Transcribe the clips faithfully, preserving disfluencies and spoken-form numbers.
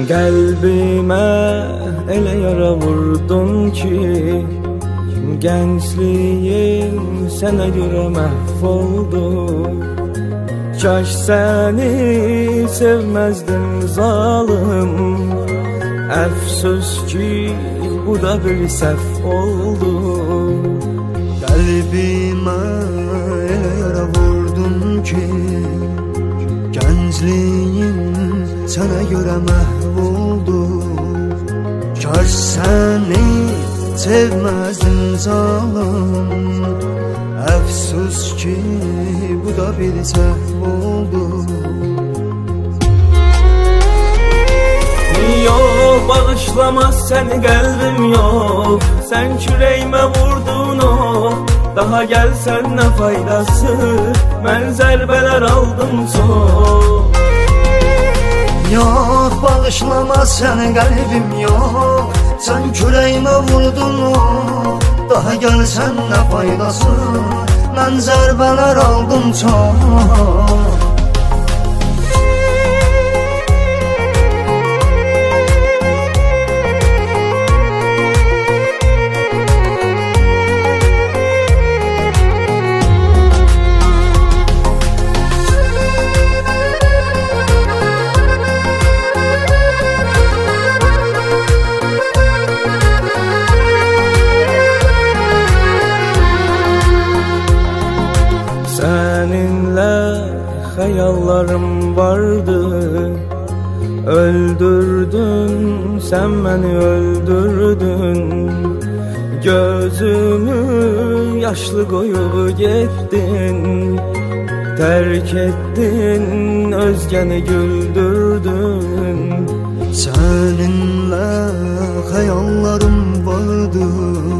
Qəlbimə elə yara vurdun ki, gəncliyim sənə görə məhv oldu. Kaş səni sevməzdim zalım, əfsus ki bu da bir səhv oldu. Qəlbimə elə yara vurdun ki, gəncliyim sənə görə məhv oldu. Kaş səni sevməzdim zalım, əfsus ki bu da bir səhv oldu. Yox, bağışlamaz səni qəlbim yox, sən kürəyimə vurdun o. Daha gəlsən nə faydası, mən zərbələr aldım çox. Yox, bağışlamaz səni qəlbim yox, sən kürəyimə vurdun o. Daha gəlsən nə faydası, mən zərbələr aldım çox. Səninlə xəyallarım vardı, öldürdün, sən məni öldürdün. Gözümü yaşlı qoyub getdin, tərk etdin, özgəni güldürdün. Səninlə xəyallarım vardı,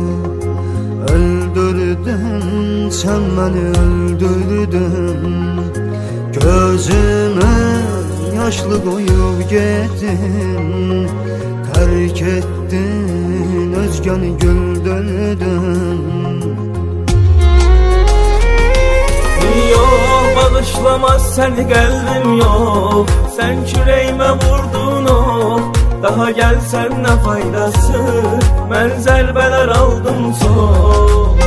öldürdün, sən məni öldürdün. Gözümü yaşlı qoyub getdin, tərk etdin, özgəni güldürdün. Yox, bağışlamaz səni qəlbim yox, sən kürəyimə vurdun o. Daha gəlsən nə faydası, mən zərbələr aldım çox.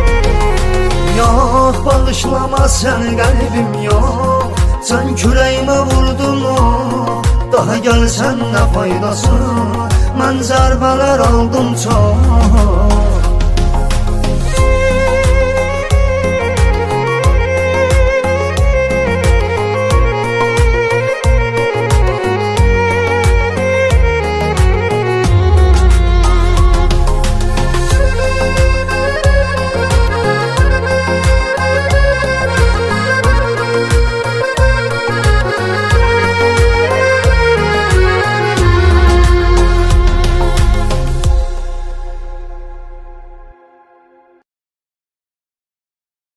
Yox, bağışlamaz səni qəlbim yox, sən kürəyimə vurdun o. Daha gəlsən nə faydası, mən zərbələr aldım çox.